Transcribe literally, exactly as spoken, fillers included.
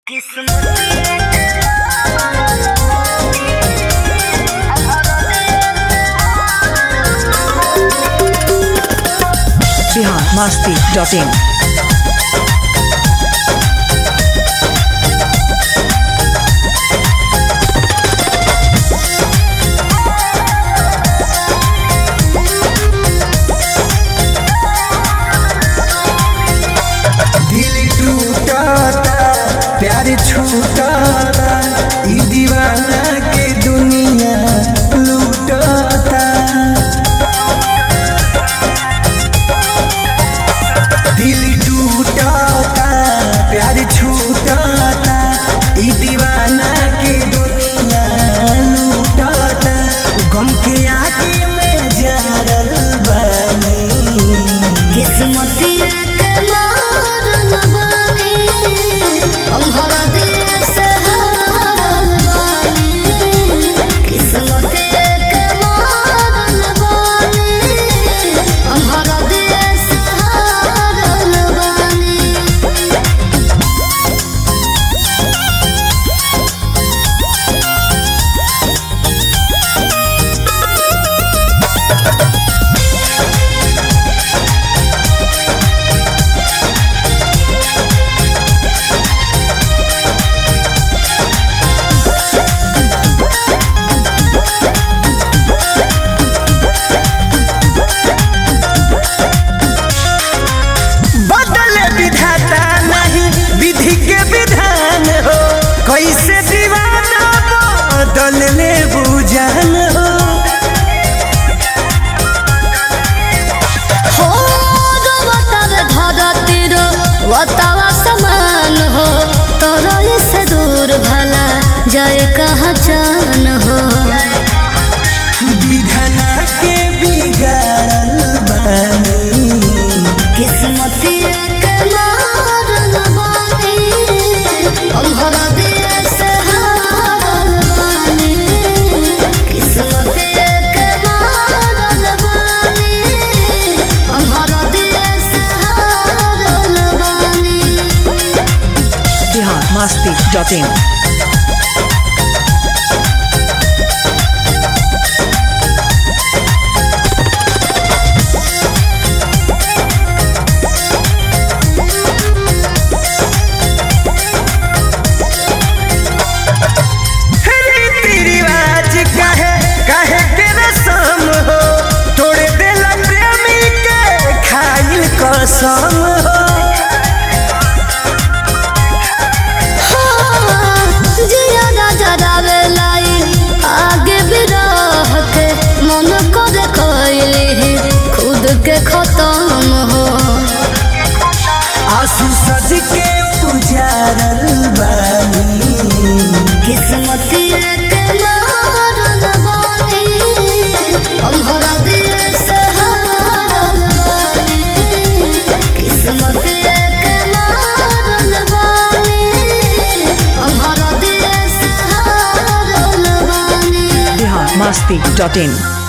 Bihar Masti dot इन। प्यार छूटा ई दीवाना के दुनिया लूटता। दिल टूटा प्यार छूटा ई दीवाना के दुनिया लूटता। गम के आगे में जारल बानी किस्मतिया के मारल बानी हमरा दिल से हारल बानी। किस्मतिया के मारल बानी हमरा दिल से हारल बानी। कैसे दीवाना बदल ले बुझान हो। हो दो बताव धरती रो बतावा समान हो। तोरा से दूर भला जाए कहाँ जान हो। विधना के बिगाड़ल बानी किस्मतिया के मारल बानी हमरा दिल से हारल बानी। किस्मतिया के मारल बानी हमरा दिल से हारल बानी। Bihar Masti dot in. कसम हो जिया राजा रावे लाई आगे भी रह के मन को देखली खुद के खत्म हो। आंसू सज के उजारल बानी किस्मतिया के मारल बानी हमरा दिल से हारल बानी। किस्मतिया के मारल बानी हमरा दिल से हारल बानी। बिहार मस्ती डॉट इन।